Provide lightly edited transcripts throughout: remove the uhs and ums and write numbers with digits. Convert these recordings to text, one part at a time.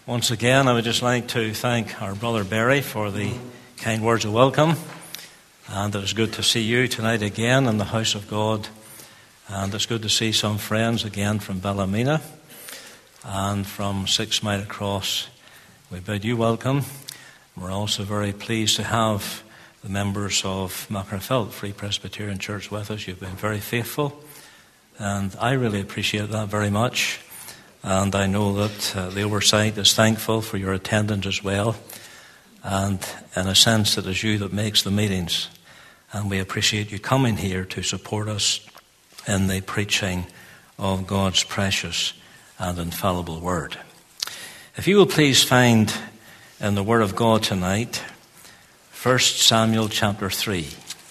Once again, I would just like to thank our brother Barry for the kind words of welcome. And it is good to see you tonight again in the house of God. And it's good to see some friends again from Ballymena and from 6 Mile Across. We bid you welcome. We're also very pleased to have the members of Magherafelt Free Presbyterian Church with us. You've been very faithful, and I really appreciate that very much. And I know that the oversight is thankful for your attendance as well. And in a sense, it is you that makes the meetings. And we appreciate you coming here to support us in the preaching of God's precious and infallible word. If you will please find in the Word of God tonight, 1 Samuel chapter 3.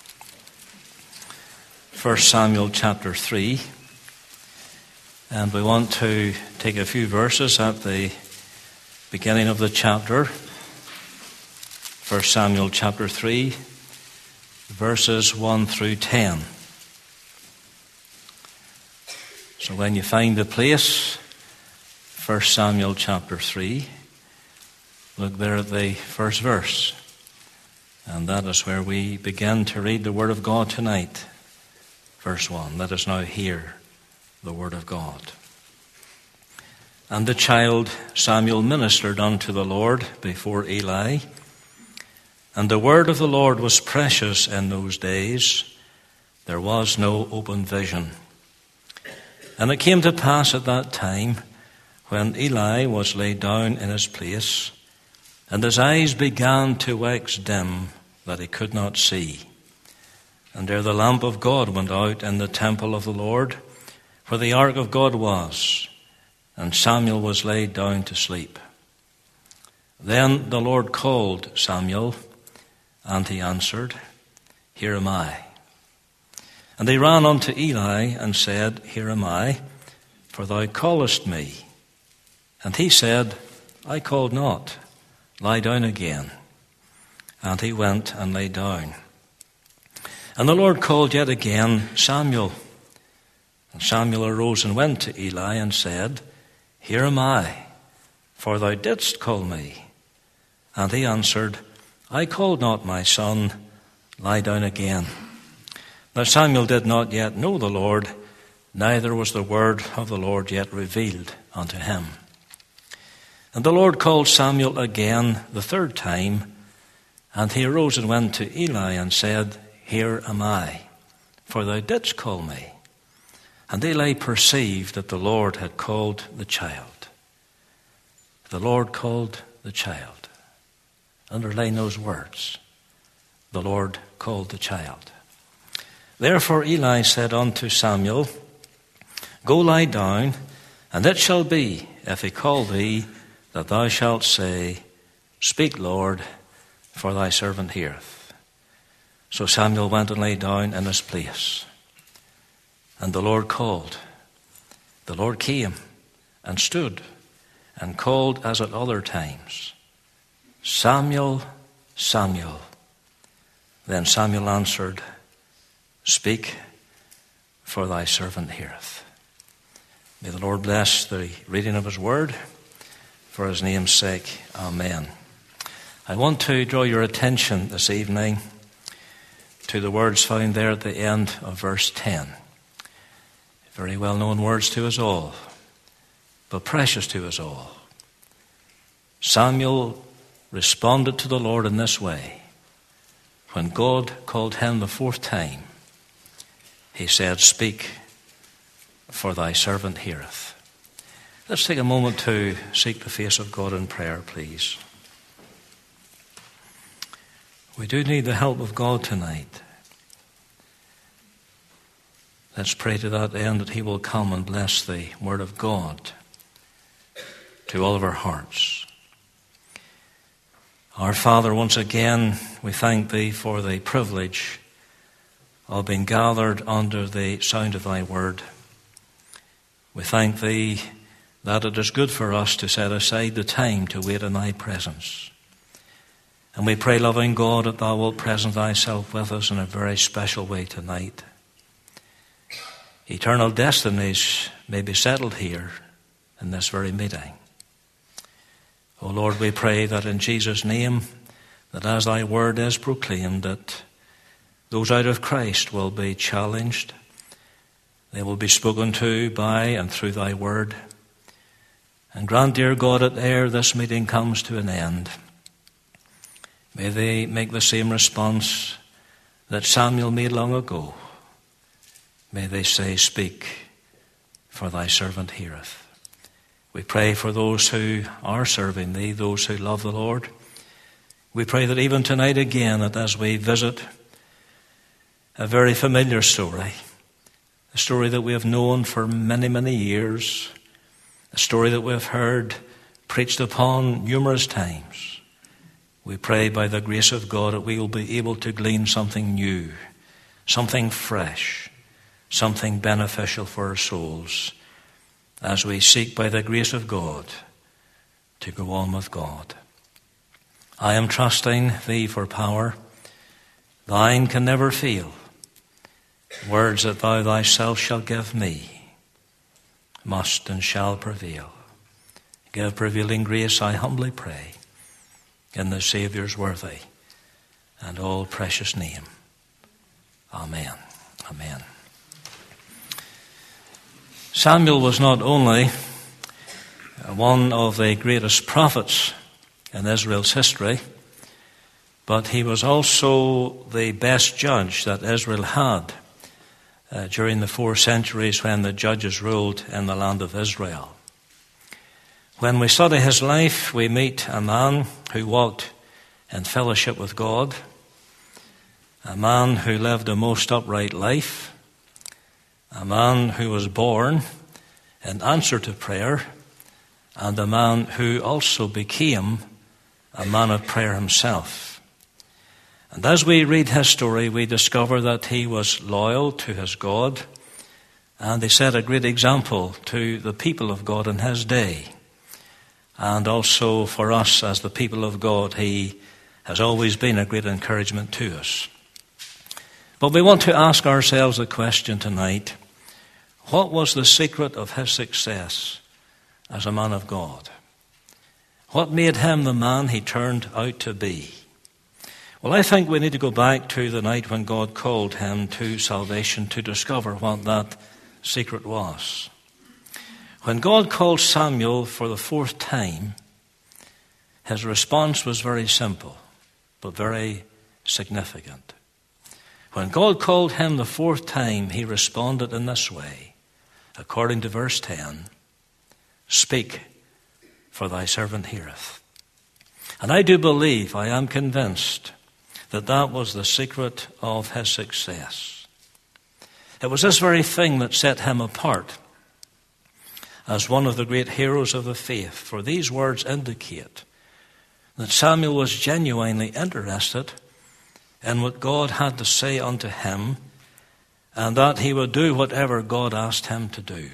1 Samuel chapter 3. And we want to take a few verses at the beginning of the chapter. 1 Samuel chapter 3, verses 1 through 10. So when you find the place, 1 Samuel chapter 3, look there at the first verse. And that is where we begin to read the Word of God tonight. Verse 1, let us now hear the Word of God. And the child Samuel ministered unto the Lord before Eli. And the word of the Lord was precious in those days. There was no open vision. And it came to pass at that time, when Eli was laid down in his place, and his eyes began to wax dim, that he could not see. And there the lamp of God went out in the temple of the Lord, where the ark of God was, and Samuel was laid down to sleep. Then the Lord called Samuel, and he answered, Here am I. And he ran unto Eli and said, Here am I, for thou callest me. And he said, I called not, lie down again. And he went and lay down. And the Lord called yet again, Samuel. And Samuel arose and went to Eli and said, Here am I, for thou didst call me. And he answered, I called not, my son, lie down again. Now Samuel did not yet know the Lord, neither was the word of the Lord yet revealed unto him. And the Lord called Samuel again the third time, and he arose and went to Eli and said, Here am I, for thou didst call me. And Eli perceived that the Lord had called the child. The Lord called the child. Underline those words. The Lord called the child. Therefore Eli said unto Samuel, Go lie down, and it shall be, if he call thee, that thou shalt say, Speak, Lord, for thy servant heareth. So Samuel went and lay down in his place. And the Lord called. The Lord came and stood and called as at other times, Samuel, Samuel. Then Samuel answered, Speak, for thy servant heareth. May the Lord bless the reading of his word for his name's sake. Amen. I want to draw your attention this evening to the words found there at the end of verse 10. Very well-known words to us all, but precious to us all. Samuel responded to the Lord in this way. When God called him the fourth time, he said, Speak, for thy servant heareth. Let's take a moment to seek the face of God in prayer, please. We do need the help of God tonight. Let's pray to that end that he will come and bless the word of God to all of our hearts. Our Father, once again, we thank thee for the privilege of being gathered under the sound of thy word. We thank thee that it is good for us to set aside the time to wait in thy presence. And we pray, loving God, that thou wilt present thyself with us in a very special way tonight. Eternal destinies may be settled here in this very meeting. O Lord, we pray that in Jesus' name, that as thy word is proclaimed, that those out of Christ will be challenged. They will be spoken to by and through thy word. And grant, dear God, that ere this meeting comes to an end, may they make the same response that Samuel made long ago. May they say, "Speak, for thy servant heareth." We pray for those who are serving thee, those who love the Lord. We pray that even tonight again, that as we visit a very familiar story, a story that we have known for many, many years, a story that we have heard preached upon numerous times, we pray by the grace of God that we will be able to glean something new, something fresh, something beneficial for our souls, as we seek by the grace of God to go on with God. I am trusting thee for power. Thine can never fail. Words that thou thyself shalt give me must and shall prevail. Give prevailing grace, I humbly pray, in the Saviour's worthy and all precious name. Amen. Amen. Samuel was not only one of the greatest prophets in Israel's history, but he was also the best judge that Israel had during the 4 centuries when the judges ruled in the land of Israel. When we study his life, we meet a man who walked in fellowship with God, a man who lived a most upright life, a man who was born in answer to prayer, and a man who also became a man of prayer himself. And as we read his story, we discover that he was loyal to his God, and he set a great example to the people of God in his day. And also for us as the people of God, he has always been a great encouragement to us. But we want to ask ourselves the question tonight: what was the secret of his success as a man of God? What made him the man he turned out to be? Well, I think we need to go back to the night when God called him to salvation to discover what that secret was. When God called Samuel for the 4th time, his response was very simple, but very significant. When God called him the 4th time, he responded in this way, according to verse 10, "Speak, for thy servant heareth." And I do believe, I am convinced, that that was the secret of his success. It was this very thing that set him apart as one of the great heroes of the faith, for these words indicate that Samuel was genuinely interested in what God had to say unto him, and that he would do whatever God asked him to do.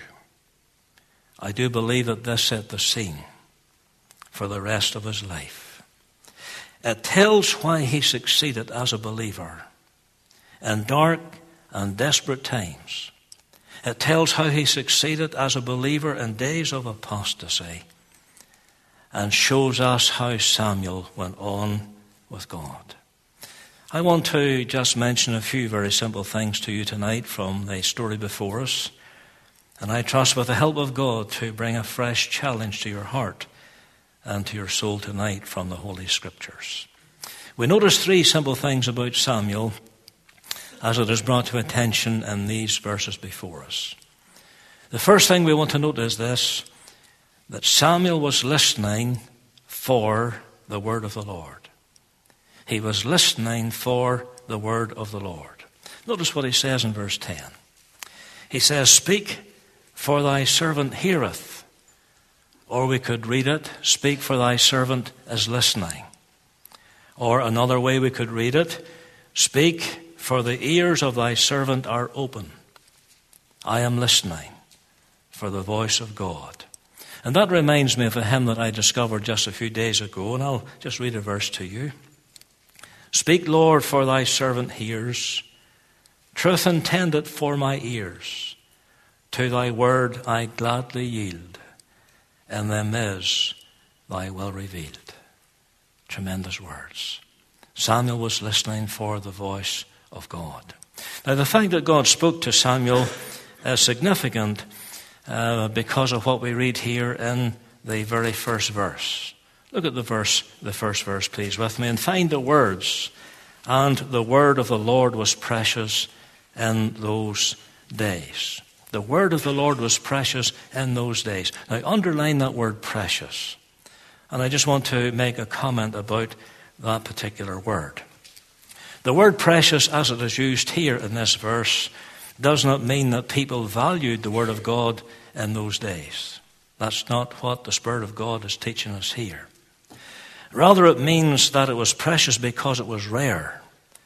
I do believe that this set the scene for the rest of his life. It tells why he succeeded as a believer in dark and desperate times. It tells how he succeeded as a believer in days of apostasy, and shows us how Samuel went on with God. I want to just mention a few very simple things to you tonight from the story before us, and I trust with the help of God to bring a fresh challenge to your heart and to your soul tonight from the Holy Scriptures. We notice 3 simple things about Samuel as it is brought to attention in these verses before us. The first thing we want to note is this, that Samuel was listening for the word of the Lord. He was listening for the word of the Lord. Notice what he says in verse 10. He says, "Speak, for thy servant heareth." Or we could read it, "Speak, for thy servant is listening." Or another way we could read it, "Speak, for the ears of thy servant are open." I am listening for the voice of God. And that reminds me of a hymn that I discovered just a few days ago, and I'll just read a verse to you. "Speak, Lord, for thy servant hears. Truth intended for my ears. To thy word I gladly yield. In them is thou wilt reveal it. Tremendous words. Samuel was listening for the voice of God. Now, the fact that God spoke to Samuel is significant because of what we read here in the very first verse. Look at the first verse, please, with me, and find the words. And the word of the Lord was precious in those days. The word of the Lord was precious in those days. Now, underline that word precious. And I just want to make a comment about that particular word. The word precious, as it is used here in this verse, does not mean that people valued the word of God in those days. That's not what the Spirit of God is teaching us here. Rather, it means that it was precious because it was rare,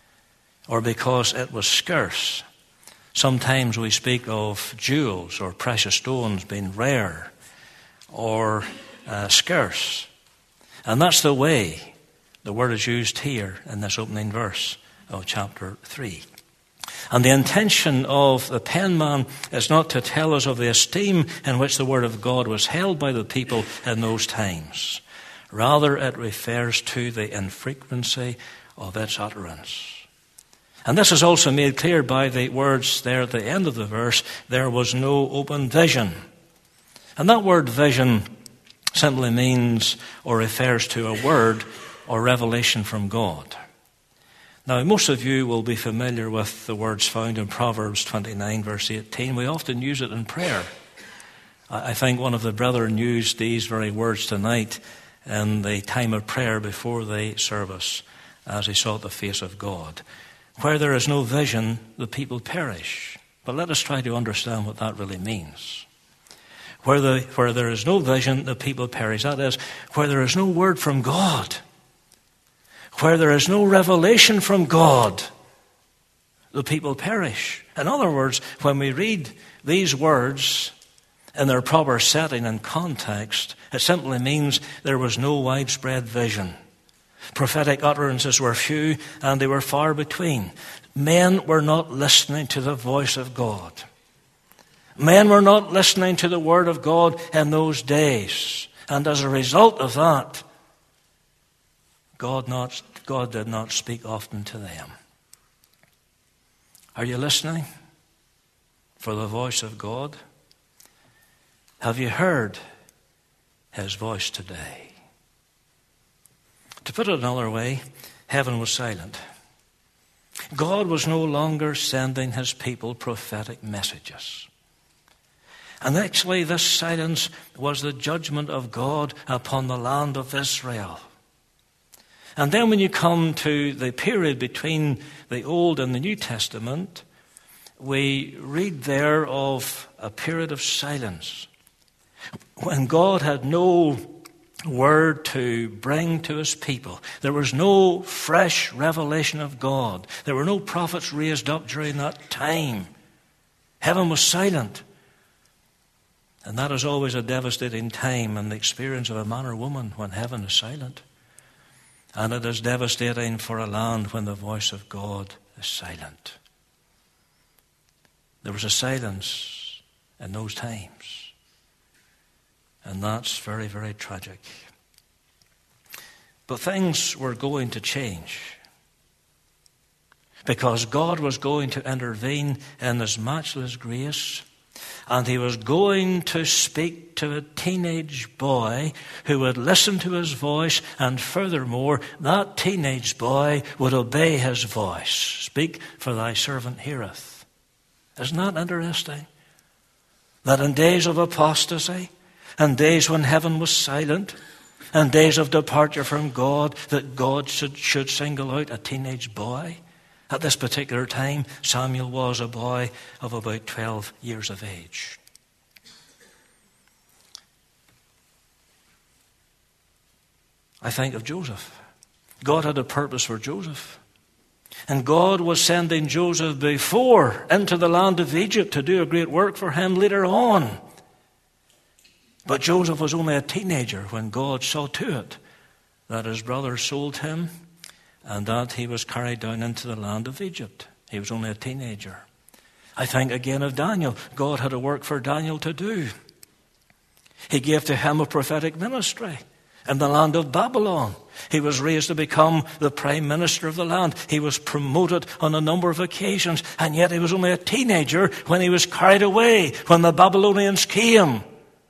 or because it was scarce. Sometimes we speak of jewels or precious stones being rare or scarce. And that's the way the word is used here in this opening verse of chapter 3. And the intention of the penman is not to tell us of the esteem in which the word of God was held by the people in those times. Rather, it refers to the infrequency of its utterance. And this is also made clear by the words there at the end of the verse, there was no open vision. And that word vision simply means or refers to a word or revelation from God. Now, most of you will be familiar with the words found in Proverbs 29, verse 18. We often use it in prayer. I think one of the brethren used these very words tonight in the time of prayer before the service as he sought the face of God. Where there is no vision, the people perish. But let us try to understand what that really means. Where there is no vision, the people perish. That is, where there is no word from God. Where there is no revelation from God, the people perish. In other words, when we read these words in their proper setting and context, it simply means there was no widespread vision. Prophetic utterances were few and they were far between. Men were not listening to the voice of God. Men were not listening to the word of God in those days. And as a result of that, God did not speak often to them. Are you listening for the voice of God? Have you heard his voice today? To put it another way, heaven was silent. God was no longer sending his people prophetic messages. And actually, this silence was the judgment of God upon the land of Israel. And then when you come to the period between the Old and the New Testament, we read there of a period of silence when God had no word to bring to his people. There was no fresh revelation of God. There were no prophets raised up during that time. Heaven was silent. And that is always a devastating time in the experience of a man or woman when heaven is silent. And it is devastating for a land when the voice of God is silent. There was a silence in those times. And that's very, very tragic. But things were going to change. Because God was going to intervene in his matchless grace. And he was going to speak to a teenage boy who would listen to his voice, and furthermore, that teenage boy would obey his voice. Speak, for thy servant heareth. Isn't that interesting? That in days of apostasy, and days when heaven was silent, and days of departure from God, that God should single out a teenage boy. At this particular time, Samuel was a boy of about 12 years of age. I think of Joseph. God had a purpose for Joseph. And God was sending Joseph before into the land of Egypt to do a great work for him later on. But Joseph was only a teenager when God saw to it that his brothers sold him and that he was carried down into the land of Egypt. He was only a teenager. I think again of Daniel. God had a work for Daniel to do. He gave to him a prophetic ministry. in the land of Babylon. He was raised to become the prime minister of the land. He was promoted on a number of occasions, and yet he was only a teenager when he was carried away, when the Babylonians came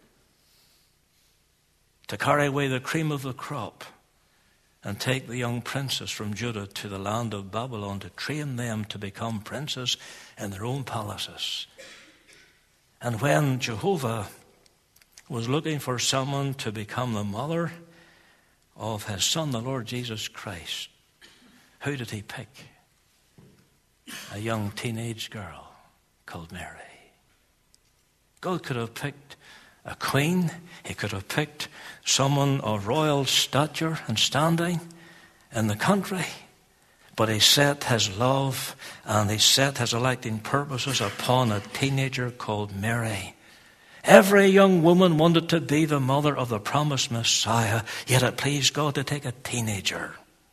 to carry away the cream of the crop and take the young princes from Judah to the land of Babylon to train them to become princes in their own palaces. And when Jehovah was looking for someone to become the mother of his son, the Lord Jesus Christ, who did he pick? A young teenage girl called Mary. God could have picked a queen. He could have picked someone of royal stature and standing in the country. But he set his love and he set his electing purposes upon a teenager called Mary. Every young woman wanted to be the mother of the promised Messiah, yet it pleased God to take a teenager.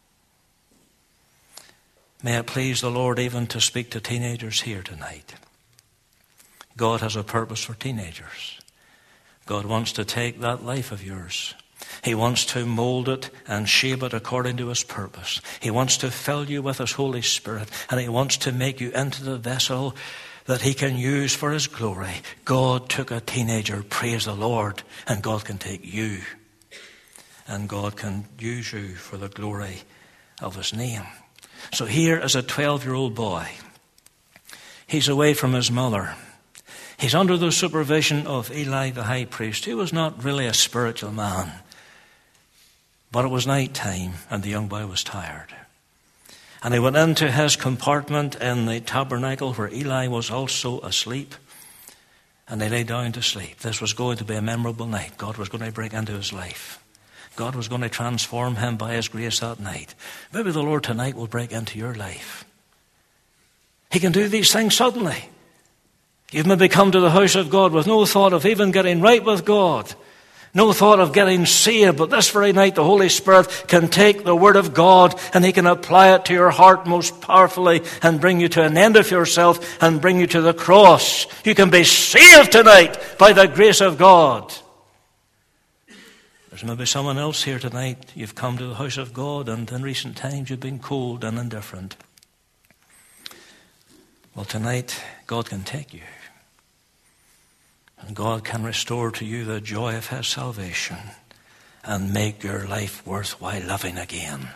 May it please the Lord even to speak to teenagers here tonight. God has a purpose for teenagers. God wants to take that life of yours. He wants to mold it and shape it according to his purpose. He wants to fill you with his Holy Spirit, and he wants to make you into the vessel that he can use for his glory. God took a teenager, praise the Lord, and God can take you. And God can use you for the glory of his name. So here is a 12-year-old boy. He's away from his mother. He's under the supervision of Eli the high priest, who was not really a spiritual man. But it was night time, and the young boy was tired. And he went into his compartment in the tabernacle where Eli was also asleep. And he lay down to sleep. This was going to be a memorable night. God was going to break into his life. God was going to transform him by his grace that night. Maybe the Lord tonight will break into your life. He can do these things suddenly. You've maybe come to the house of God with no thought of even getting right with God. No thought of getting saved, but this very night the Holy Spirit can take the Word of God and he can apply it to your heart most powerfully and bring you to an end of yourself and bring you to the cross. You can be saved tonight by the grace of God. There's maybe someone else here tonight. You've come to the house of God and in recent times you've been cold and indifferent. Well, tonight God can take you. And God can restore to you the joy of his salvation and make your life worthwhile living again.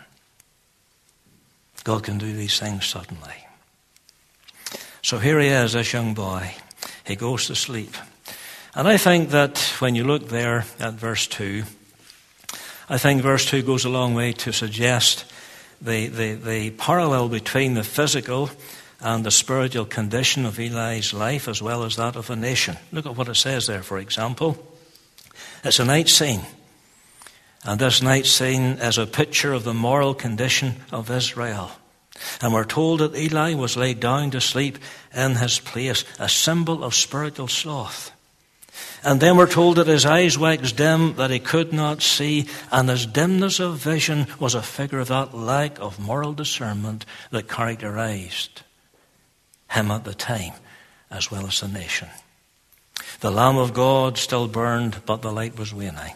God can do these things suddenly. So here he is, this young boy. He goes to sleep. And I think that when you look there at verse 2, I think verse 2 goes a long way to suggest the parallel between the physical and the spiritual condition of Eli's life as well as that of a nation. Look at what it says there, for example. It's a night scene. And this night scene is a picture of the moral condition of Israel. And we're told that Eli was laid down to sleep in his place, a symbol of spiritual sloth. And then we're told that his eyes waxed dim, that he could not see, and his dimness of vision was a figure of that lack of moral discernment that characterized him at the time, as well as the nation. The Lamb of God still burned, but the light was waning,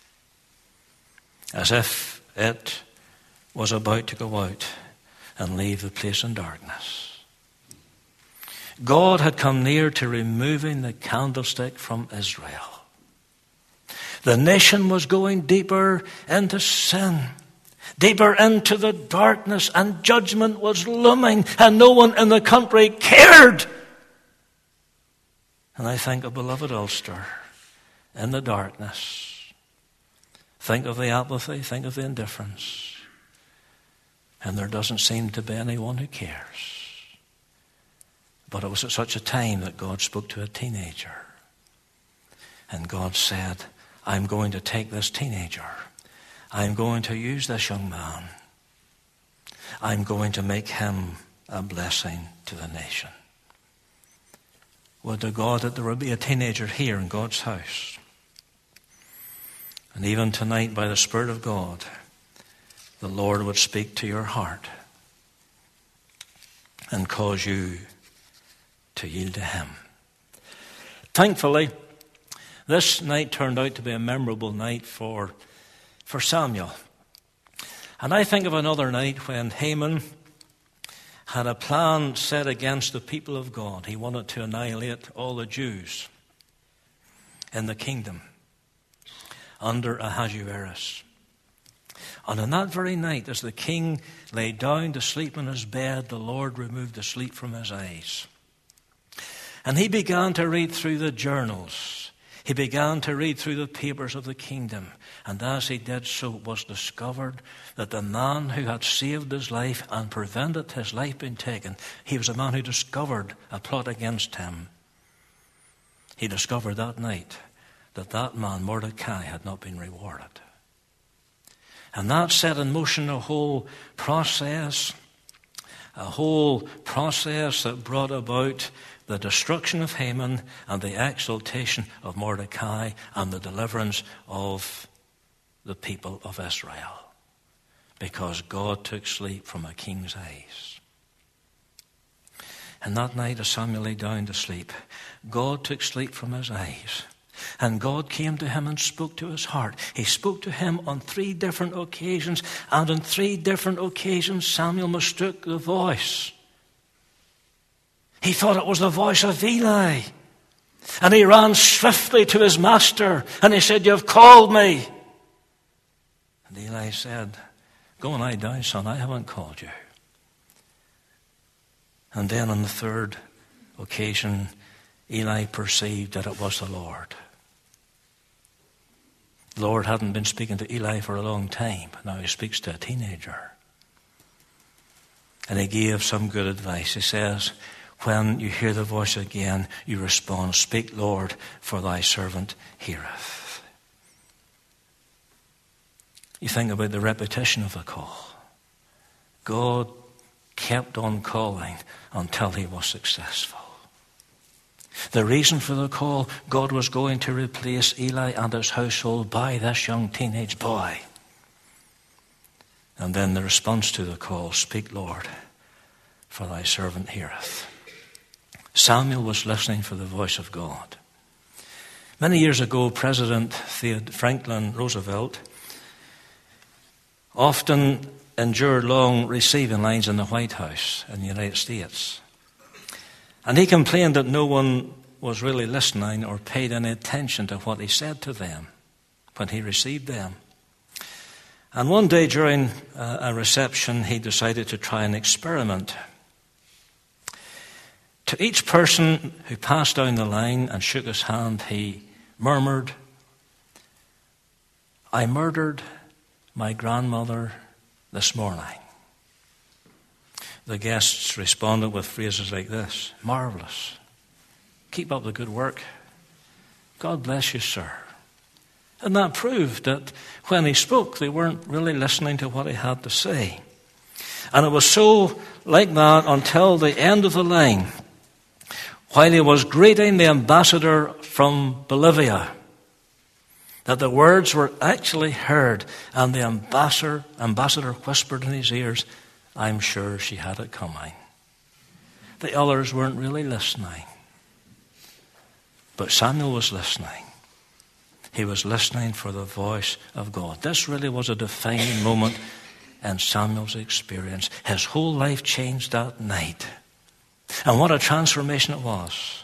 as if it was about to go out and leave the place in darkness. God had come near to removing the candlestick from Israel. The nation was going deeper into sin, deeper into the darkness, and judgment was looming, and no one in the country cared. And I think of beloved Ulster in the darkness. Think of the apathy, think of the indifference. And there doesn't seem to be anyone who cares. But it was at such a time that God spoke to a teenager. And God said, I'm going to take this teenager. I'm going to use this young man. I'm going to make him a blessing to the nation. Would to God that there would be a teenager here in God's house. And even tonight, by the Spirit of God, the Lord would speak to your heart and cause you to yield to him. Thankfully, this night turned out to be a memorable night for for Samuel. And I think of another night when Haman had a plan set against the people of God. He wanted to annihilate all the Jews in the kingdom under Ahasuerus. And on that very night, as the king lay down to sleep in his bed, the Lord removed the sleep from his eyes. And he began to read through the journals. He began to read through the papers of the kingdom. And as he did so, it was discovered that the man who had saved his life and prevented his life being taken, he was a man who discovered a plot against him. He discovered that night that that man, Mordecai, had not been rewarded. And that set in motion a whole process that brought about the destruction of Haman and the exaltation of Mordecai and the deliverance of the people of Israel. Because God took sleep from a king's eyes. And that night as Samuel lay down to sleep, God took sleep from his eyes. And God came to him and spoke to his heart. He spoke to him on 3 different occasions. And on 3 different occasions, Samuel mistook the voice. He thought it was the voice of Eli. And he ran swiftly to his master. And he said, "You have called me." And Eli said, "Go and lie down, son. I haven't called you." And then on the 3rd occasion, Eli perceived that it was the Lord. The Lord hadn't been speaking to Eli for a long time. Now he speaks to a teenager. And he gave some good advice. He says, when you hear the voice again, you respond, "Speak, Lord, for thy servant heareth." You think about the repetition of the call. God kept on calling until he was successful. The reason for the call, God was going to replace Eli and his household by this young teenage boy. And then the response to the call, "Speak, Lord, for thy servant heareth." Samuel was listening for the voice of God. Many years ago, President Franklin Roosevelt often endured long receiving lines in the White House in the United States. And he complained that no one was really listening or paid any attention to what he said to them when he received them. And one day during a reception, he decided to try an experiment. To each person who passed down the line and shook his hand, he murmured, "I murdered my grandmother this morning." The guests responded with phrases like this: "Marvelous. Keep up the good work. God bless you, sir." And that proved that when he spoke, they weren't really listening to what he had to say. And it was so like that until the end of the line, while he was greeting the ambassador from Bolivia, that the words were actually heard, and the ambassador whispered in his ears, "I'm sure she had it coming." The others weren't really listening. But Samuel was listening. He was listening for the voice of God. This really was a defining moment in Samuel's experience. His whole life changed that night. And what a transformation it was.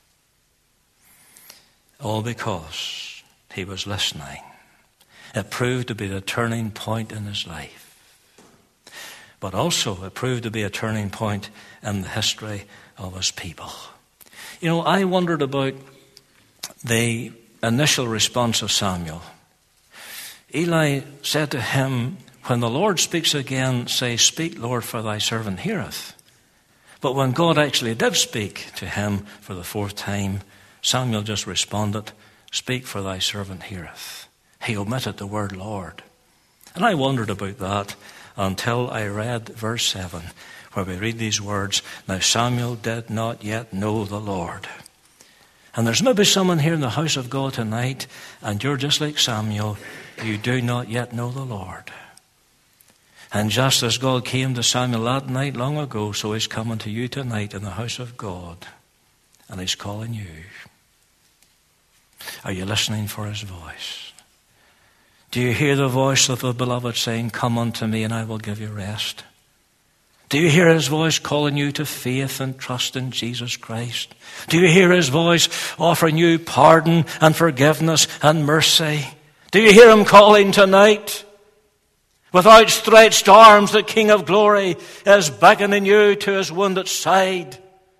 All because he was listening. It proved to be the turning point in his life. But also it proved to be a turning point in the history of his people. You know, I wondered about the initial response of Samuel. Eli said to him, "When the Lord speaks again, say, 'Speak, Lord, for thy servant heareth.'" But when God actually did speak to him for the 4th time, Samuel just responded, "Speak, for thy servant heareth." He omitted the word Lord. And I wondered about that until I read verse 7, where we read these words, "Now Samuel did not yet know the Lord." And there's maybe someone here in the house of God tonight, and you're just like Samuel, you do not yet know the Lord. And just as God came to Samuel that night long ago, so he's coming to you tonight in the house of God, and he's calling you. Are you listening for his voice? Do you hear the voice of the beloved saying, come unto me and I will give you rest? Do you hear his voice calling you to faith and trust in Jesus Christ? Do you hear his voice offering you pardon and forgiveness and mercy? Do you hear him calling tonight? With outstretched arms, the King of glory is beckoning you to his wounded side.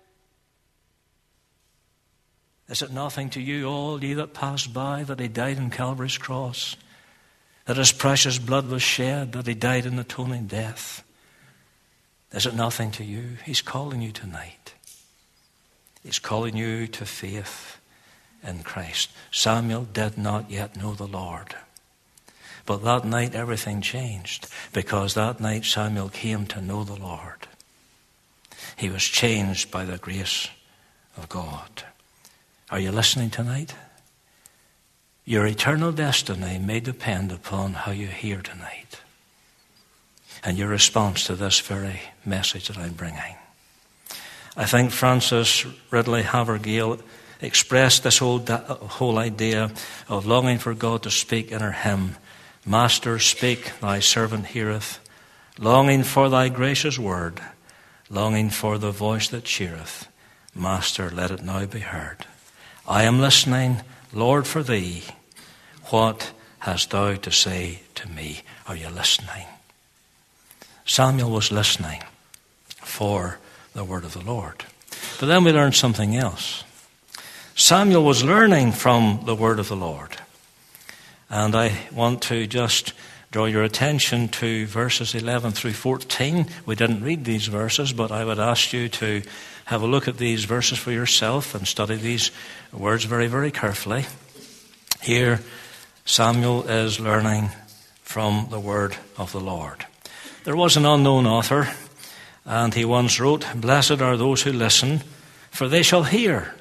Is it nothing to you, all ye that pass by, that he died on Calvary's cross? That his precious blood was shed, that he died an atoning death? Is it nothing to you? He's calling you tonight. He's calling you to faith in Christ. Samuel did not yet know the Lord. But that night everything changed, because that night Samuel came to know the Lord. He was changed by the grace of God. Are you listening tonight? Your eternal destiny may depend upon how you hear tonight and your response to this very message that I'm bringing. I think Frances Ridley Havergale expressed this whole idea of longing for God to speak in her hymn, Master, speak, thy servant heareth, longing for thy gracious word, longing for the voice that cheereth. Master, let it now be heard. I am listening, Lord, for thee. What hast thou to say to me? Are you listening? Samuel was listening for the word of the Lord. But then we learned something else. Samuel was learning from the word of the Lord. And I want to just draw your attention to verses 11 through 14. We didn't read these verses, but I would ask you to have a look at these verses for yourself and study these words very, very carefully. Here, Samuel is learning from the word of the Lord. There was an unknown author, and he once wrote, Blessed are those who listen, for they shall hear.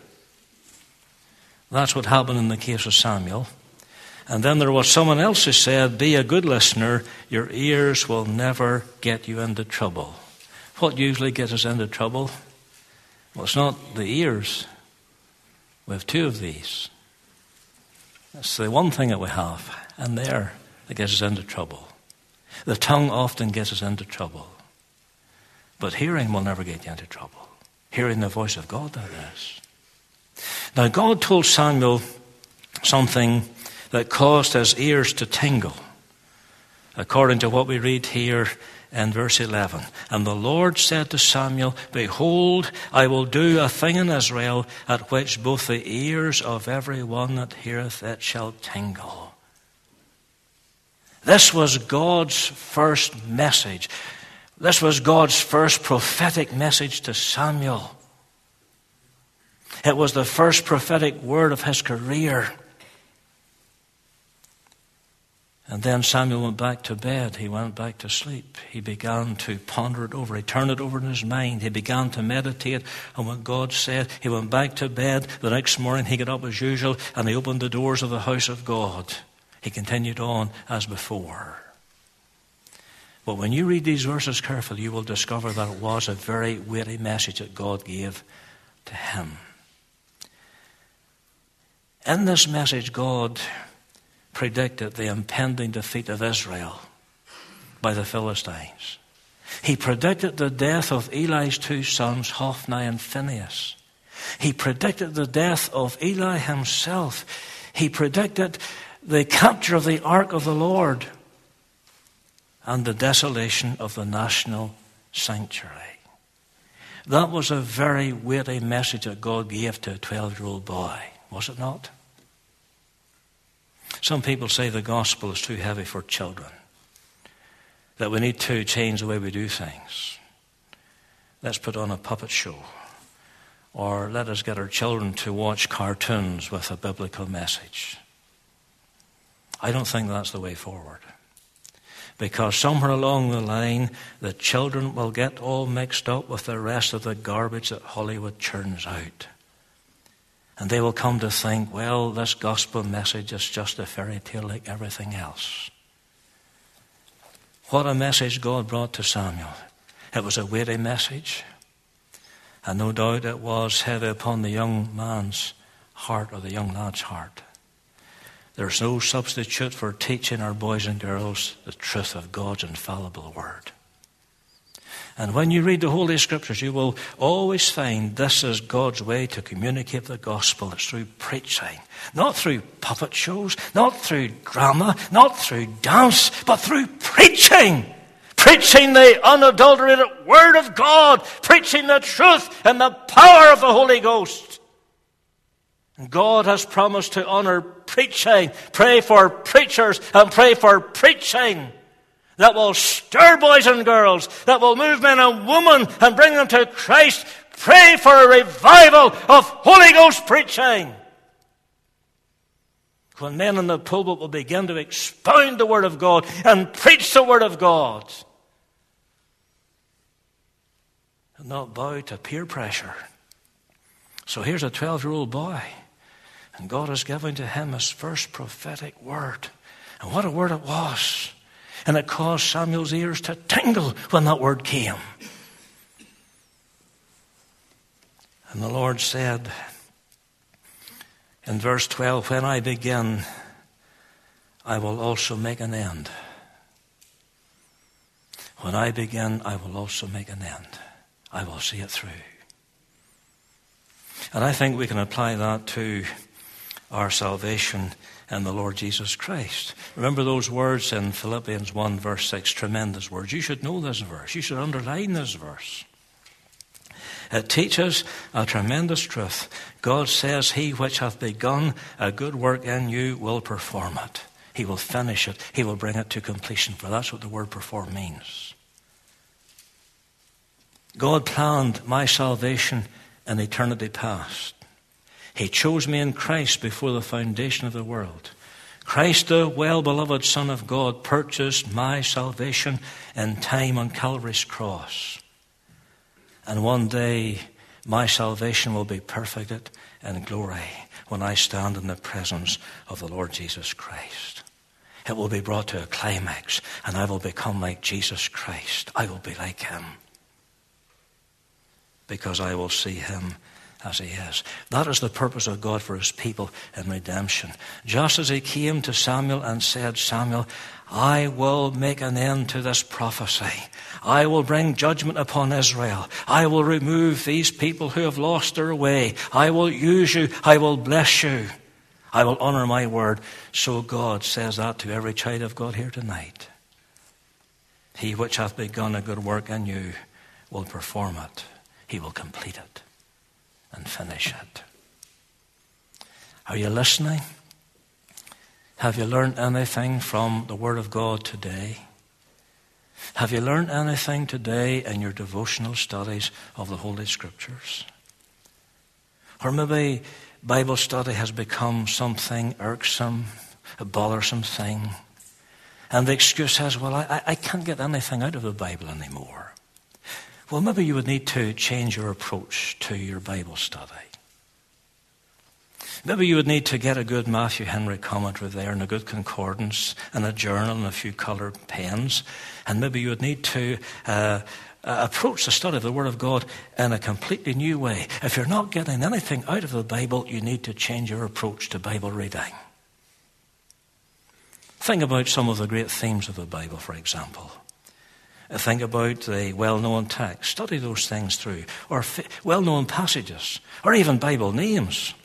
That's what happened in the case of Samuel. And then there was someone else who said, Be a good listener, your ears will never get you into trouble. What usually gets us into trouble? Well, it's not the ears. We have two of these. That's the one thing that we have, and there that gets us into trouble. The tongue often gets us into trouble. But hearing will never get you into trouble. Hearing the voice of God, that is. Now, God told Samuel something that caused his ears to tingle, according to what we read here in verse 11. And the Lord said to Samuel, Behold, I will do a thing in Israel at which both the ears of every one that heareth it shall tingle. This was God's first message. This was God's first prophetic message to Samuel. It was the first prophetic word of his career. And then Samuel went back to bed. He went back to sleep. He began to ponder it over. He turned it over in his mind. He began to meditate on what God said. He went back to bed. The next morning he got up as usual and he opened the doors of the house of God. He continued on as before. But when you read these verses carefully, you will discover that it was a very weighty message that God gave to him. In this message, God predicted the impending defeat of Israel by the Philistines. He predicted the death of Eli's two sons, Hophni and Phinehas. He predicted the death of Eli himself. He predicted the capture of the ark of the Lord and the desolation of the national sanctuary. That was a very weighty message that God gave to a 12-year-old boy, was it not? Some people say the gospel is too heavy for children, that we need to change the way we do things. Let's put on a puppet show, or let us get our children to watch cartoons with a biblical message. I don't think that's the way forward, because somewhere along the line, the children will get all mixed up with the rest of the garbage that Hollywood churns out. And they will come to think, well, this gospel message is just a fairy tale like everything else. What a message God brought to Samuel. It was a weighty message. And no doubt it was heavy upon the young man's heart, or the young lad's heart. There's no substitute for teaching our boys and girls the truth of God's infallible word. And when you read the Holy Scriptures, you will always find this is God's way to communicate the gospel. It's through preaching, not through puppet shows, not through drama, not through dance, but through preaching. Preaching the unadulterated word of God, preaching the truth and the power of the Holy Ghost. And God has promised to honor preaching. Pray for preachers and pray for preaching that will stir boys and girls, that will move men and women and bring them to Christ. Pray for a revival of Holy Ghost preaching. When men in the pulpit will begin to expound the Word of God and preach the Word of God, and not bow to peer pressure. So here's a 12-year-old boy, and God has given to him his first prophetic word. And what a word it was. And it caused Samuel's ears to tingle when that word came. And the Lord said in verse 12, when I begin, I will also make an end. When I begin, I will also make an end. I will see it through. And I think we can apply that to our salvation in the Lord Jesus Christ. Remember those words in Philippians 1 verse 6, tremendous words. You should know this verse. You should underline this verse. It teaches a tremendous truth. God says, he which hath begun a good work in you will perform it. He will finish it. He will bring it to completion. For that's what the word perform means. God planned my salvation in eternity past. He chose me in Christ before the foundation of the world. Christ, the well-beloved Son of God, purchased my salvation in time on Calvary's cross. And one day, my salvation will be perfected in glory when I stand in the presence of the Lord Jesus Christ. It will be brought to a climax, and I will become like Jesus Christ. I will be like him, because I will see him as he is. That is the purpose of God for his people in redemption. Just as he came to Samuel and said, Samuel, I will make an end to this prophecy. I will bring judgment upon Israel. I will remove these people who have lost their way. I will use you. I will bless you. I will honor my word. So God says that to every child of God here tonight. He which hath begun a good work in you will perform it. He will complete it and finish it. Are you listening? Have you learned anything from the Word of God today? Have you learned anything today in your devotional studies of the Holy Scriptures? Or maybe Bible study has become something irksome, a bothersome thing, and the excuse is, well, I can't get anything out of the Bible anymore. Well, maybe you would need to change your approach to your Bible study. Maybe you would need to get a good Matthew Henry commentary there and a good concordance and a journal and a few coloured pens. And maybe you would need to approach the study of the Word of God in a completely new way. If you're not getting anything out of the Bible, you need to change your approach to Bible reading. Think about some of the great themes of the Bible, for example. Think about the well-known text. Study those things through. Or well-known passages. Or even Bible names.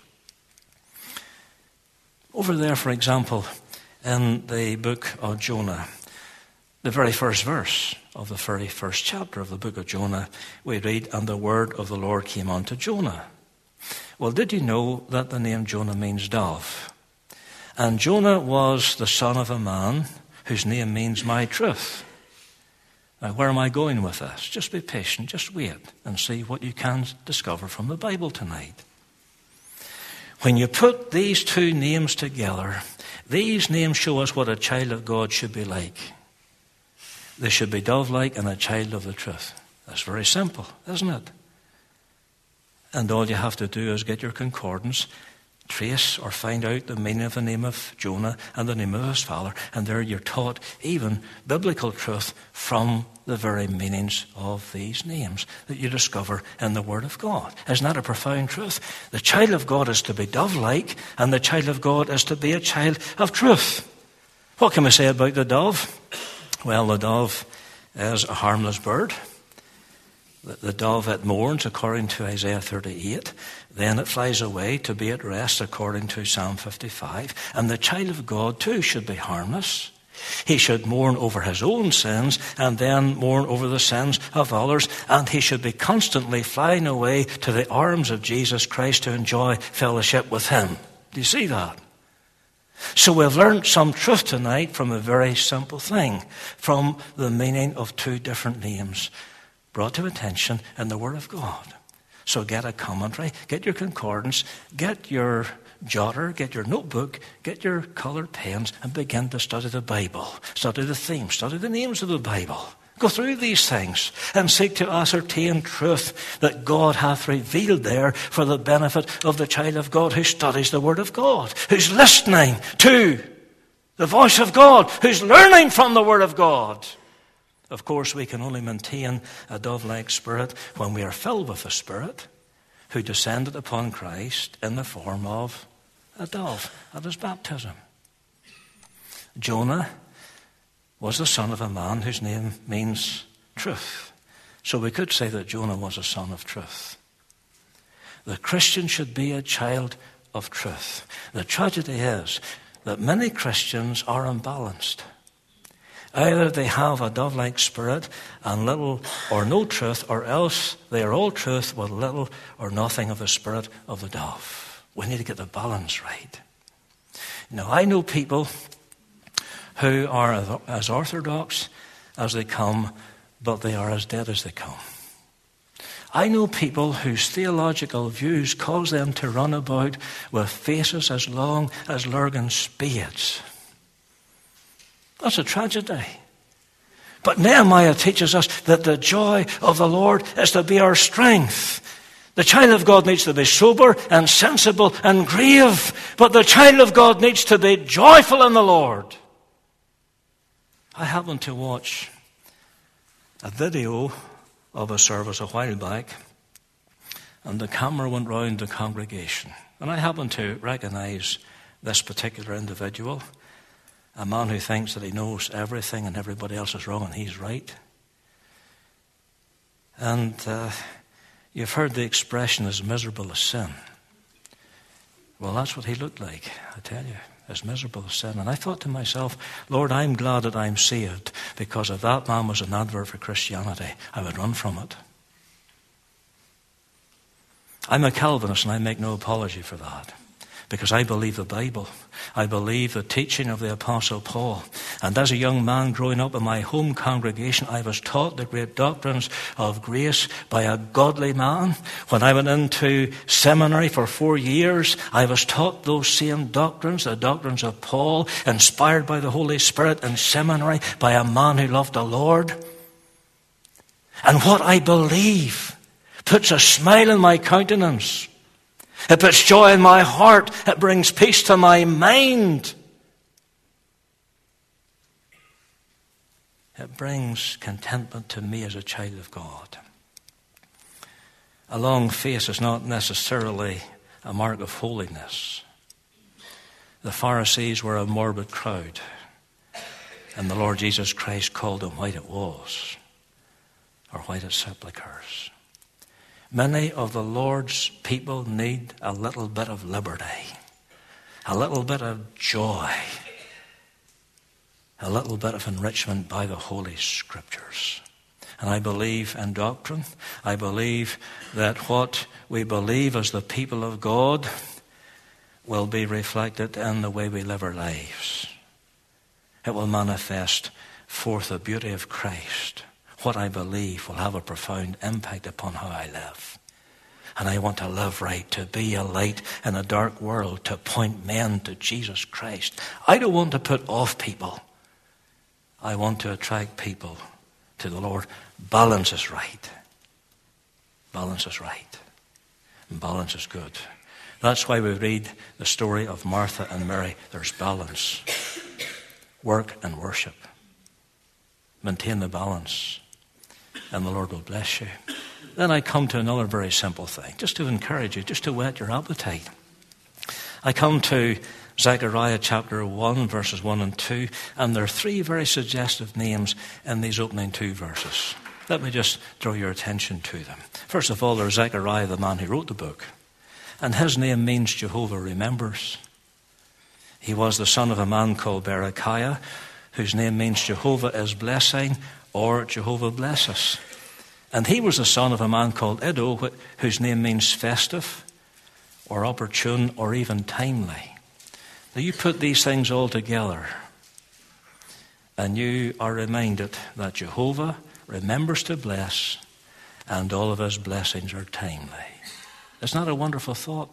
Over there, for example, in the book of Jonah, the very first verse of the very first chapter of the book of Jonah, we read, and the word of the Lord came unto Jonah. Well, did you know that the name Jonah means dove? And Jonah was the son of a man whose name means my truth. Now, where am I going with this? Just be patient, just wait and see what you can discover from the Bible tonight. When you put these two names together, these names show us what a child of God should be like. They should be dove-like and a child of the truth. That's very simple, isn't it? And all you have to do is get your concordance, trace or find out the meaning of the name of Jonah and the name of his father. And there you're taught even biblical truth from the very meanings of these names that you discover in the Word of God. Isn't that a profound truth? The child of God is to be dove-like, and the child of God is to be a child of truth. What can we say about the dove? Well, the dove is a harmless bird. The dove, it mourns according to Isaiah 38. Then it flies away to be at rest according to Psalm 55. And the child of God too should be harmless. He should mourn over his own sins and then mourn over the sins of others. And he should be constantly flying away to the arms of Jesus Christ to enjoy fellowship with him. Do you see that? So we've learned some truth tonight from a very simple thing, from the meaning of two different names brought to attention in the Word of God. So get a commentary, get your concordance, get your jotter, get your notebook, get your coloured pens, and begin to study the Bible. Study the themes, study the names of the Bible. Go through these things and seek to ascertain truth that God hath revealed there for the benefit of the child of God who studies the Word of God, who's listening to the voice of God, who's learning from the Word of God. Of course, we can only maintain a dove-like spirit when we are filled with the Spirit who descended upon Christ in the form of a dove at his baptism. Jonah was the son of a man whose name means truth. So we could say that Jonah was a son of truth. The Christian should be a child of truth. The tragedy is that many Christians are imbalanced. Either they have a dove-like spirit and little or no truth, or else they are all truth with little or nothing of the spirit of the dove. We need to get the balance right. Now, I know people who are as orthodox as they come, but they are as dead as they come. I know people whose theological views cause them to run about with faces as long as Lurgan spades. That's a tragedy. But Nehemiah teaches us that the joy of the Lord is to be our strength. The child of God needs to be sober and sensible and grave, but the child of God needs to be joyful in the Lord. I happened to watch a video of a service a while back, and the camera went round the congregation. And I happened to recognize this particular individual, a man who thinks that he knows everything and everybody else is wrong and he's right. And you've heard the expression as miserable as sin. Well, that's what he looked like, I tell you, as miserable as sin. And I thought to myself, Lord, I'm glad that I'm saved, because if that man was an advert for Christianity, I would run from it. I'm a Calvinist and I make no apology for that, because I believe the Bible. I believe the teaching of the Apostle Paul. And as a young man growing up in my home congregation, I was taught the great doctrines of grace by a godly man. When I went into seminary for 4 years, I was taught those same doctrines, the doctrines of Paul, inspired by the Holy Spirit in seminary by a man who loved the Lord. And what I believe puts a smile in my countenance. It puts joy in my heart. It brings peace to my mind. It brings contentment to me as a child of God. A long face is not necessarily a mark of holiness. The Pharisees were a morbid crowd, and the Lord Jesus Christ called them white it was, or white as sepulchres. Many of the Lord's people need a little bit of liberty, a little bit of joy, a little bit of enrichment by the Holy Scriptures. And I believe in doctrine. I believe that what we believe as the people of God will be reflected in the way we live our lives. It will manifest forth the beauty of Christ. What I believe will have a profound impact upon how I live. And I want to live right, to be a light in a dark world, to point men to Jesus Christ. I don't want to put off people. I want to attract people to the Lord. Balance is right. Balance is right. And balance is good. That's why we read the story of Martha and Mary. There's balance. Work and worship. Maintain the balance, and the Lord will bless you. Then I come to another very simple thing, just to encourage you, just to whet your appetite. I come to Zechariah chapter 1, verses 1 and 2, and there are three very suggestive names in these opening two verses. Let me just draw your attention to them. First of all, there's Zechariah, the man who wrote the book, and his name means Jehovah remembers. He was the son of a man called Berechiah, whose name means Jehovah is blessing, or Jehovah blesses. And he was the son of a man called Iddo, whose name means festive, or opportune, or even timely. Now you put these things all together, and you are reminded that Jehovah remembers to bless, and all of his blessings are timely. Isn't that a wonderful thought?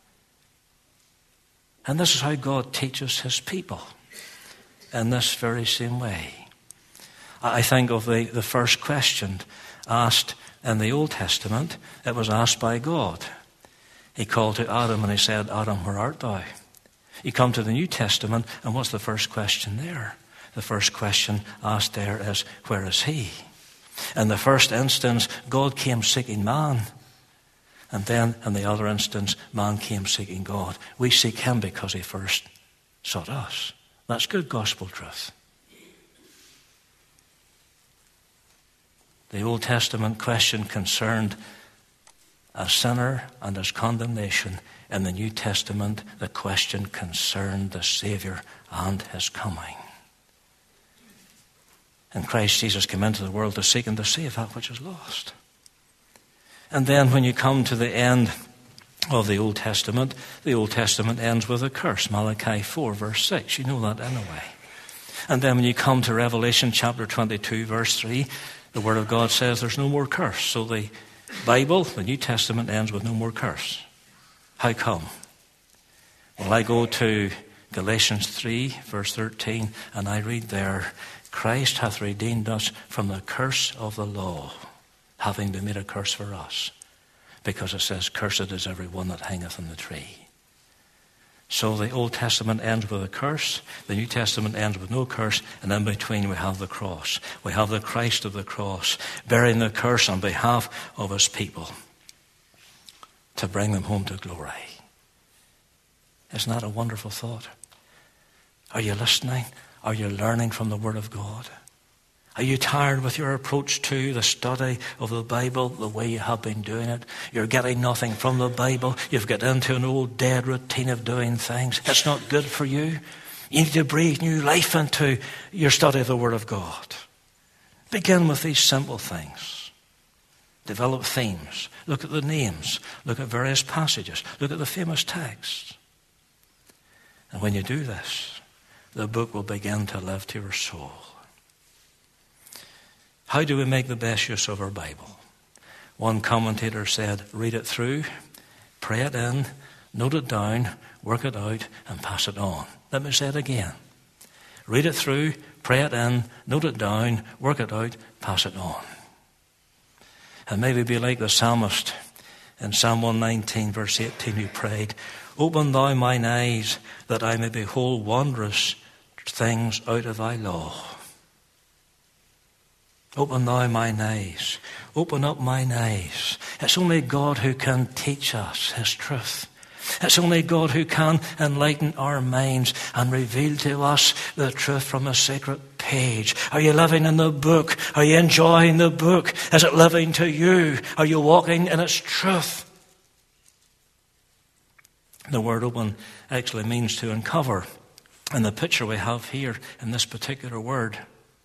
And this is how God teaches his people, in this very same way. I think of the first question asked in the Old Testament. It was asked by God. He called to Adam and he said, Adam, where art thou? You come to the New Testament, and what's the first question there? The first question asked there is, where is he? In the first instance, God came seeking man. And then in the other instance, man came seeking God. We seek him because he first sought us. That's good gospel truth. The Old Testament question concerned a sinner and his condemnation. In the New Testament, the question concerned the Savior and his coming. And Christ Jesus came into the world to seek and to save that which is lost. And then when you come to the end of the Old Testament ends with a curse. Malachi 4, verse 6. You know that anyway. And then when you come to Revelation chapter 22, verse 3, the Word of God says there's no more curse. So the Bible, the New Testament, ends with no more curse. How come? Well, I go to Galatians 3, verse 13, and I read there, Christ hath redeemed us from the curse of the law, having been made a curse for us. Because it says, cursed is every one that hangeth on the tree. So the Old Testament ends with a curse, the New Testament ends with no curse, and in between we have the cross. We have the Christ of the cross, bearing the curse on behalf of his people to bring them home to glory. Isn't that a wonderful thought? Are you listening? Are you learning from the Word of God? Are you tired with your approach to the study of the Bible, the way you have been doing it? You're getting nothing from the Bible. You've got into an old dead routine of doing things. It's not good for you. You need to breathe new life into your study of the Word of God. Begin with these simple things. Develop themes. Look at the names. Look at various passages. Look at the famous texts. And when you do this, the book will begin to live to your soul. How do we make the best use of our Bible? One commentator said, read it through, pray it in, note it down, work it out, and pass it on. Let me say it again. Read it through, pray it in, note it down, work it out, pass it on. And maybe be like the psalmist in Psalm 119, verse 18, who prayed, open thou mine eyes, that I may behold wondrous things out of thy law. Open thou mine eyes. Open up mine eyes. It's only God who can teach us his truth. It's only God who can enlighten our minds and reveal to us the truth from a sacred page. Are you living in the book? Are you enjoying the book? Is it living to you? Are you walking in its truth? The word open actually means to uncover. And the picture we have here in this particular word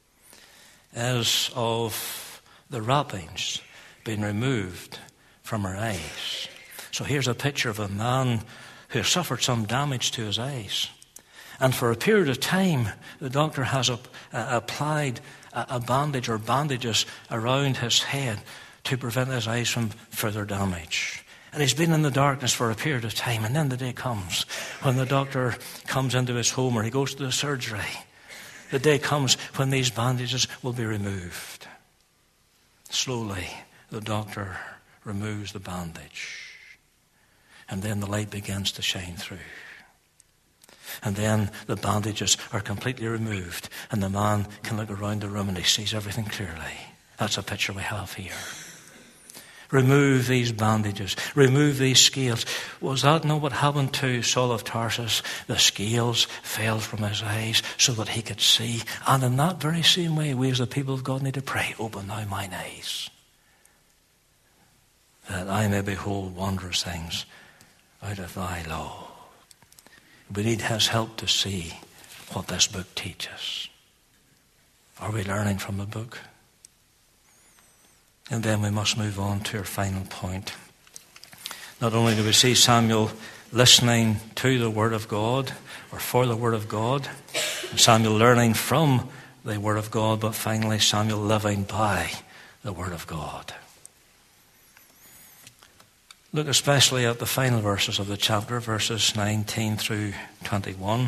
is of the wrappings being removed from our eyes. So here's a picture of a man who suffered some damage to his eyes. And for a period of time, the doctor has applied a bandage or bandages around his head to prevent his eyes from further damage. And he's been in the darkness for a period of time. And then the day comes when the doctor comes into his home or he goes to the surgery. The day comes when these bandages will be removed. Slowly, the doctor removes the bandage. And then the light begins to shine through. And then the bandages are completely removed, and the man can look around the room and he sees everything clearly. That's a picture we have here. Remove these bandages. Remove these scales. Was that not what happened to Saul of Tarsus? The scales fell from his eyes so that he could see. And in that very same way, we as the people of God need to pray, open now mine eyes, that I may behold wondrous things out of thy law. We need his help to see what this book teaches. Are we learning from the book? And then we must move on to our final point. Not only do we see Samuel listening to the Word of God, or for the Word of God, and Samuel learning from the Word of God, but finally Samuel living by the Word of God. Look especially at the final verses of the chapter, verses 19 through 21.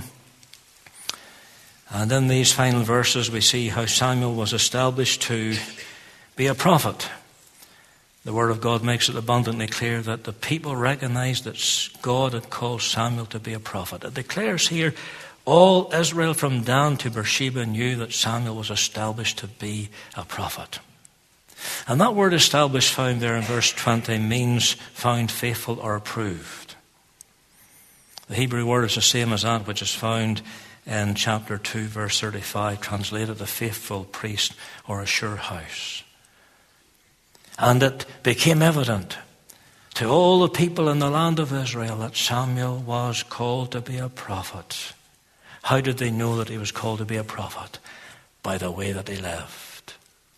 And in these final verses we see how Samuel was established to be a prophet. The Word of God makes it abundantly clear that the people recognized that God had called Samuel to be a prophet. It declares here, all Israel from Dan to Beersheba knew that Samuel was established to be a prophet. And that word established found there in verse 20 means found faithful or approved. The Hebrew word is the same as that which is found in chapter 2, verse 35, translated a faithful priest or a sure house. And it became evident to all the people in the land of Israel that Samuel was called to be a prophet. How did they know that he was called to be a prophet? By the way that he lived.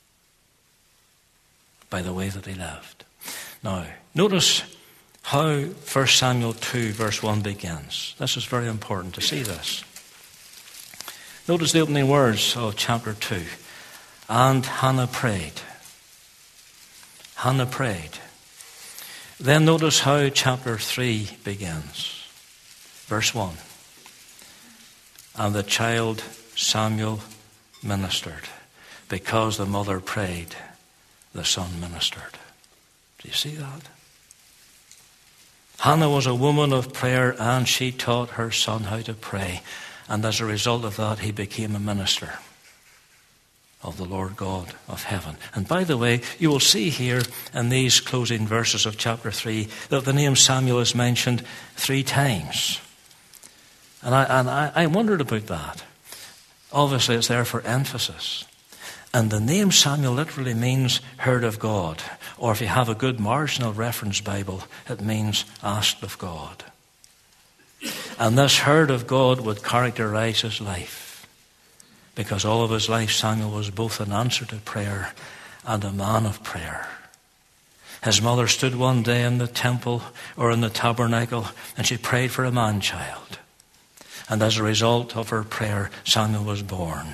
By the way that he lived. Now, notice how 1 Samuel 2, verse 1 begins. This is very important to see this. Notice the opening words of chapter 2. And Hannah prayed. Hannah prayed. Then notice how chapter 3 begins. Verse 1. And the child Samuel ministered. Because the mother prayed, the son ministered. Do you see that? Hannah was a woman of prayer, and she taught her son how to pray. And as a result of that, he became a minister of the Lord God of heaven. And by the way, you will see here in these closing verses of chapter 3 that the name Samuel is mentioned 3 times. And I wondered about that. Obviously, it's there for emphasis. And the name Samuel literally means heard of God. Or if you have a good marginal reference Bible, it means asked of God. And this heard of God would characterize his life. Because all of his life, Samuel was both an answer to prayer and a man of prayer. His mother stood one day in the temple or in the tabernacle, and she prayed for a man-child. And as a result of her prayer, Samuel was born.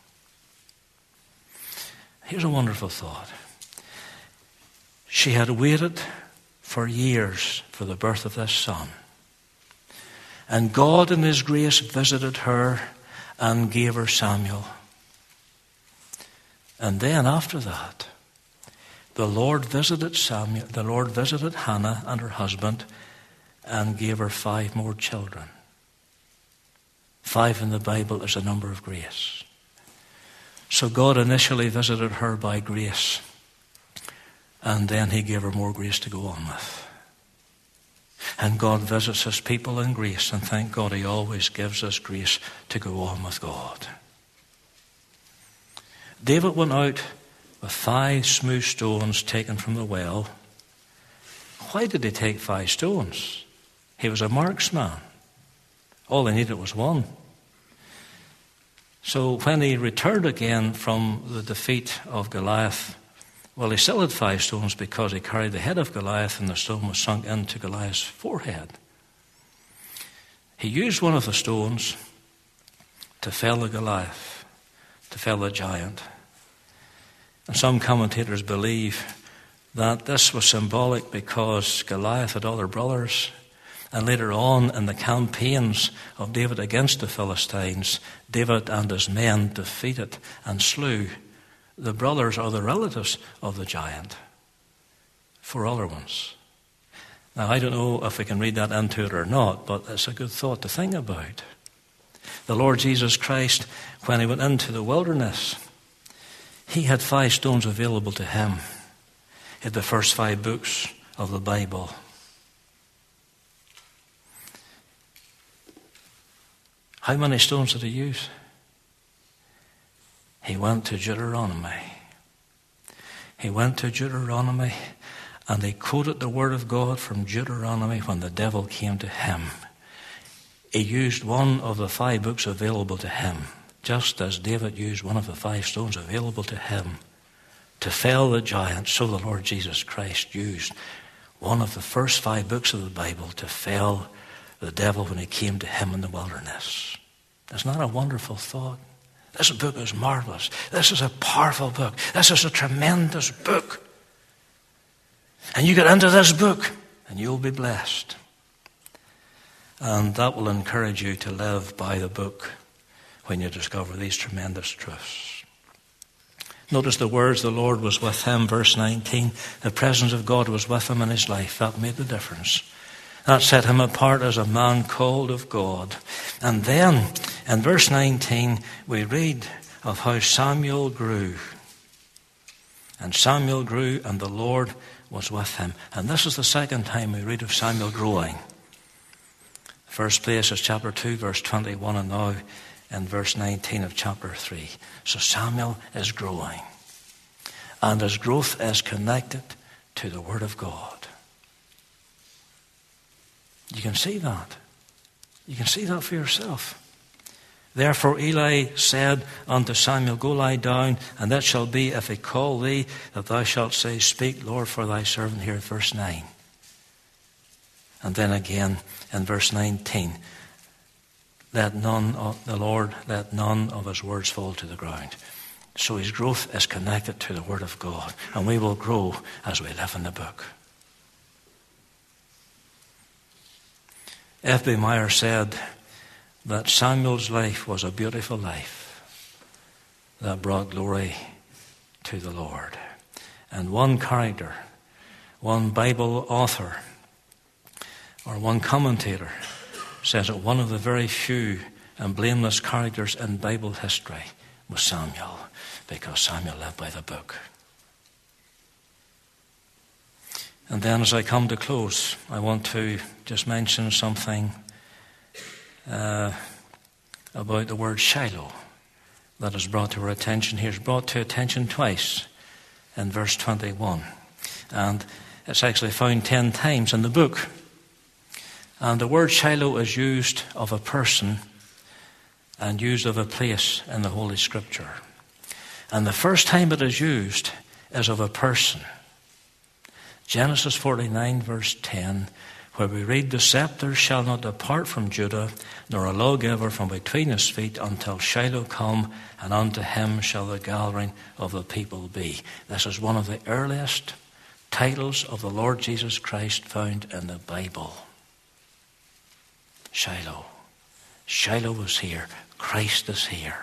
Here's a wonderful thought. She had waited for years for the birth of this son. And God in his grace visited her and gave her Samuel. And then after that, the Lord visited Hannah and her husband and gave her 5 more children. 5 in the Bible is a number of grace. So God initially visited her by grace, and then he gave her more grace to go on with. And God visits his people in grace, and thank God he always gives us grace to go on with God. David went out with 5 smooth stones taken from the well. Why did he take 5 stones? He was a marksman. All he needed was 1. So when he returned again from the defeat of Goliath, well, he still had 5 stones because he carried the head of Goliath and the stone was sunk into Goliath's forehead. He used one of the stones to fell the Goliath, to fell the giant. And some commentators believe that this was symbolic because Goliath had other brothers. And later on in the campaigns of David against the Philistines, David and his men defeated and slew the brothers or the relatives of the giant, 4 other ones. Now, I don't know if we can read that into it or not, but it's a good thought to think about. The Lord Jesus Christ, when he went into the wilderness, he had 5 stones available to him. He had the first 5 books of the Bible. How many stones did he use? He went to Deuteronomy. He went to Deuteronomy and he quoted the word of God from Deuteronomy when the devil came to him. He used one of the 5 books available to him, just as David used one of the 5 stones available to him to fell the giant. So the Lord Jesus Christ used one of the first 5 books of the Bible to fell the devil when he came to him in the wilderness. Isn't that a wonderful thought? This book is marvelous. This is a powerful book. This is a tremendous book. And you get into this book and you'll be blessed. And that will encourage you to live by the book when you discover these tremendous truths. Notice the words, the Lord was with him, verse 19. The presence of God was with him in his life. That made the difference. That set him apart as a man called of God. And then, in verse 19, we read of how Samuel grew. And Samuel grew, and the Lord was with him. And this is the second time we read of Samuel growing. First place is chapter 2, verse 21, and now in verse 19 of chapter 3. So Samuel is growing. And his growth is connected to the Word of God. You can see that. You can see that for yourself. Therefore Eli said unto Samuel, Go lie down, and it shall be, if he call thee, that thou shalt say, Speak, Lord, for thy servant. Here, verse 9. And then again in verse 19, let none of his words fall to the ground. So his growth is connected to the Word of God, and we will grow as we live in the book. F.B. Meyer said that Samuel's life was a beautiful life that brought glory to the Lord. And one character, one Bible author, or one commentator says that one of the very few and blameless characters in Bible history was Samuel, because Samuel lived by the book. And then as I come to close, I want to just mention something about the word Shiloh that is brought to our attention here. It's brought to attention twice in verse 21. And it's actually found 10 times in the book. And the word Shiloh is used of a person and used of a place in the Holy Scripture. And the first time it is used is of a person. Genesis 49, verse 10, where we read, The scepter shall not depart from Judah, nor a lawgiver from between his feet, until Shiloh come, and unto him shall the gathering of the people be. This is one of the earliest titles of the Lord Jesus Christ found in the Bible. Shiloh. Shiloh was here. Christ is here.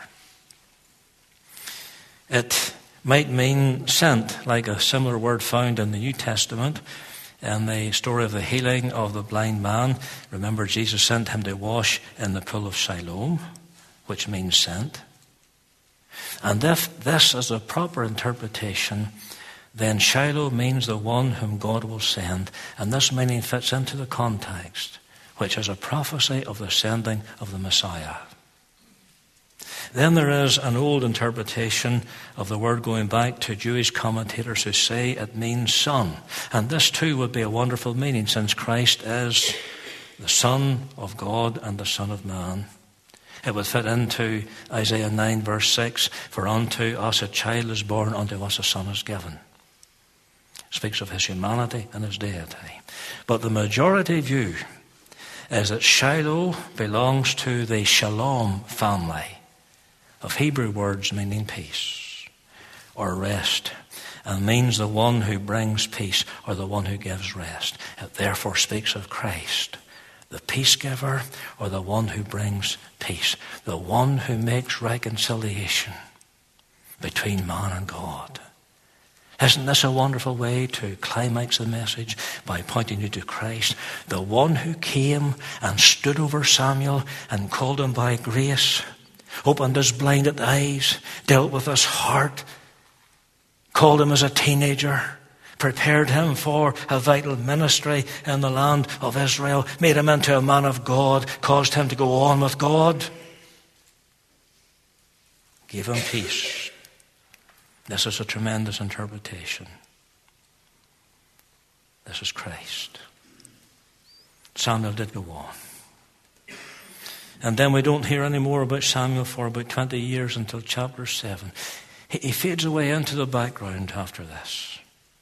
It might mean sent, like a similar word found in the New Testament in the story of the healing of the blind man. Remember, Jesus sent him to wash in the pool of Siloam, which means sent. And if this is a proper interpretation, then Shiloh means the one whom God will send. And this meaning fits into the context, which is a prophecy of the sending of the Messiah. Then there is an old interpretation of the word going back to Jewish commentators who say it means son. And this too would be a wonderful meaning, since Christ is the Son of God and the Son of Man. It would fit into Isaiah 9 verse 6, For unto us a child is born, unto us a son is given. It speaks of his humanity and his deity. But the majority view is that Shiloh belongs to the Shalom family of Hebrew words meaning peace or rest, and means the one who brings peace or the one who gives rest. It therefore speaks of Christ, the peace giver or the one who brings peace, the one who makes reconciliation between man and God. Isn't this a wonderful way to climax the message by pointing you to Christ, the one who came and stood over Samuel and called him by grace, opened his blinded eyes, dealt with his heart, called him as a teenager, prepared him for a vital ministry in the land of Israel, made him into a man of God, caused him to go on with God, gave him peace. This is a tremendous interpretation. This is Christ. Samuel did go on. And then we don't hear any more about Samuel for about 20 years until chapter 7. He fades away into the background after this.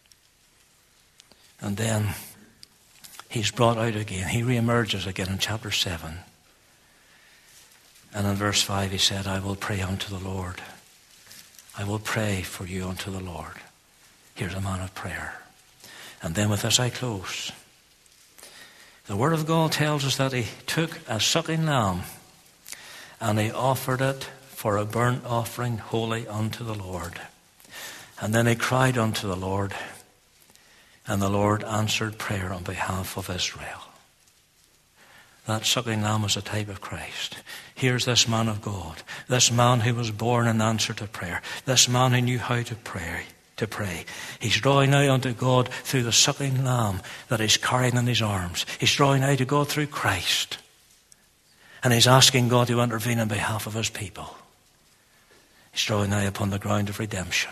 And then he's brought out again. He reemerges again in chapter 7. And in verse 5 he said, I will pray unto the Lord. I will pray for you unto the Lord. Here's a man of prayer. And then with this I close. The Word of God tells us that he took a sucking lamb and he offered it for a burnt offering holy unto the Lord. And then he cried unto the Lord, and the Lord answered prayer on behalf of Israel. That sucking lamb was a type of Christ. Here's this man of God, this man who was born in answer to prayer, this man who knew how to pray. He's drawing out unto God through the sucking lamb that he's carrying in his arms. He's drawing out to God through Christ. And he's asking God to intervene on behalf of his people. He's drawing out upon the ground of redemption.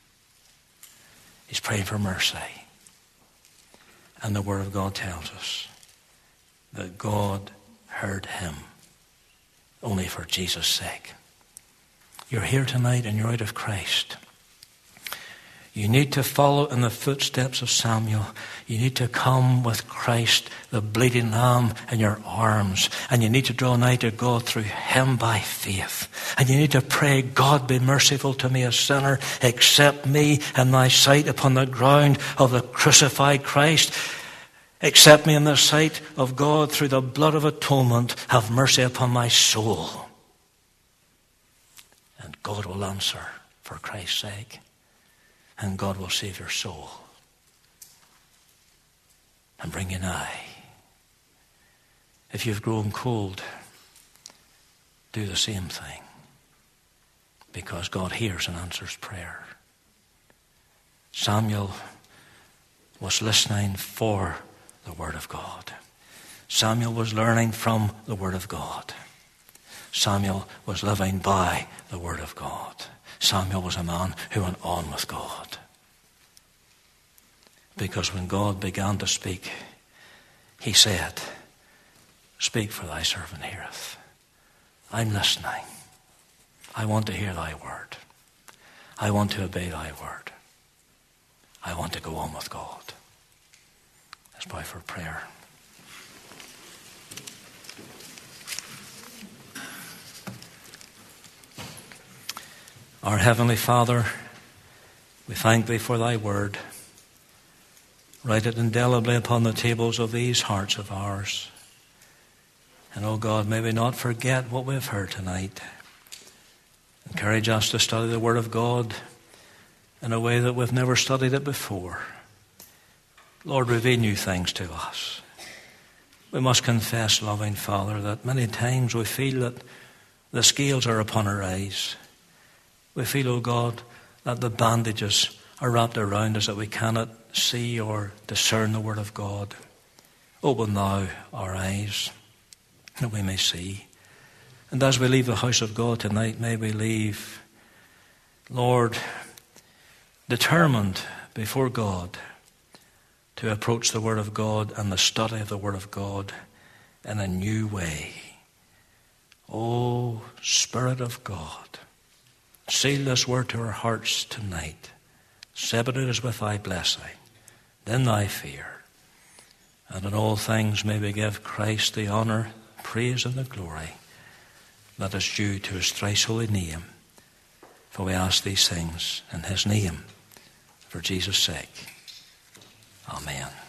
He's praying for mercy. And the Word of God tells us that God heard him only for Jesus' sake. You're here tonight and you're out of Christ. You need to follow in the footsteps of Samuel. You need to come with Christ, the bleeding lamb, in your arms. And you need to draw nigh to God through him by faith. And you need to pray, God, be merciful to me, a sinner. Accept me in thy sight upon the ground of the crucified Christ. Accept me in the sight of God through the blood of atonement. Have mercy upon my soul. And God will answer for Christ's sake. And God will save your soul and bring you nigh. If you've grown cold, do the same thing, because God hears and answers prayer. Samuel was listening for the Word of God. Samuel was learning from the Word of God. Samuel was living by the Word of God. Samuel was a man who went on with God. Because when God began to speak, he said, speak, for thy servant heareth. I'm listening. I want to hear thy word. I want to obey thy word. I want to go on with God. Let's bow for prayer. Our Heavenly Father, we thank thee for thy word. Write it indelibly upon the tables of these hearts of ours. And, oh God, may we not forget what we've heard tonight. Encourage us to study the Word of God in a way that we've never studied it before. Lord, reveal new things to us. We must confess, loving Father, that many times we feel that the scales are upon our eyes. We feel, oh God, that the bandages are wrapped around us, that we cannot see or discern the Word of God. Open thou our eyes that we may see. And as we leave the house of God tonight, may we leave, Lord, determined before God to approach the Word of God and the study of the Word of God in a new way. O Spirit of God, seal this word to our hearts tonight. Separate us with thy blessing, then thy fear. And in all things may we give Christ the honour, praise, and the glory that is due to his thrice holy name. For we ask these things in his name, for Jesus' sake. Amen.